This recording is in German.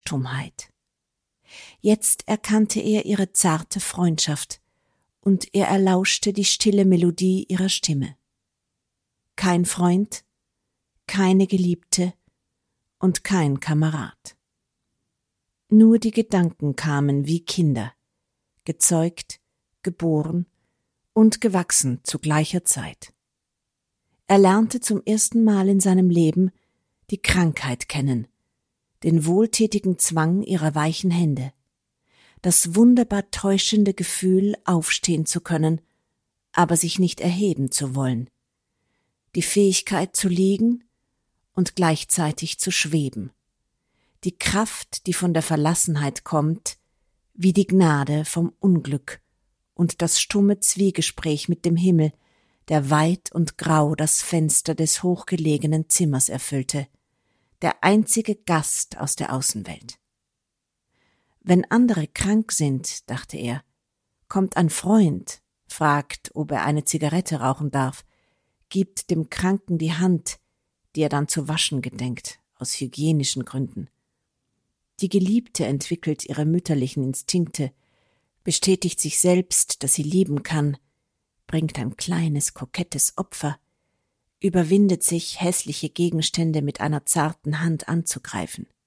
Stummheit. Jetzt erkannte er ihre zarte Freundschaft, und er erlauschte die stille Melodie ihrer Stimme. Kein Freund, keine Geliebte und kein Kamerad. Nur die Gedanken kamen wie Kinder, gezeugt, geboren und gewachsen zu gleicher Zeit. Er lernte zum ersten Mal in seinem Leben die Krankheit kennen, den wohltätigen Zwang ihrer weichen Hände, das wunderbar täuschende Gefühl, aufstehen zu können, aber sich nicht erheben zu wollen, die Fähigkeit zu liegen und gleichzeitig zu schweben, die Kraft, die von der Verlassenheit kommt, wie die Gnade vom Unglück und das stumme Zwiegespräch mit dem Himmel, der weit und grau das Fenster des hochgelegenen Zimmers erfüllte, der einzige Gast aus der Außenwelt. Wenn andere krank sind, dachte er, kommt ein Freund, fragt, ob er eine Zigarette rauchen darf, gibt dem Kranken die Hand, die er dann zu waschen gedenkt, aus hygienischen Gründen. Die Geliebte entwickelt ihre mütterlichen Instinkte, bestätigt sich selbst, dass sie lieben kann, bringt ein kleines, kokettes Opfer, überwindet sich, hässliche Gegenstände mit einer zarten Hand anzugreifen.